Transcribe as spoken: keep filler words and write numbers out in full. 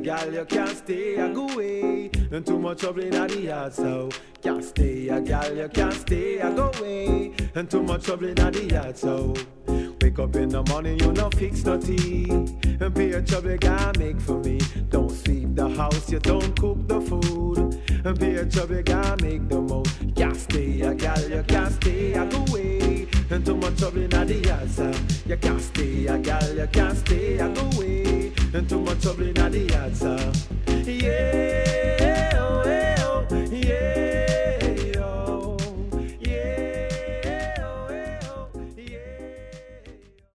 gal, you can't stay, I go away. And too much trouble in the yard, so can't stay, a gal, you can't stay, I go away. And too much trouble in the yard, so wake up in the morning, you no fix no tea. And pay a trouble you gotta make for me. Don't sweep the house, you don't cook the food. And pay a trouble you gotta make the most. Can't stay, a gal, you can't stay, I go away. And too much trouble in the yard, so you can't stay, a gal, you can't stay, I go away. And too much trouble in the yard, so yeah.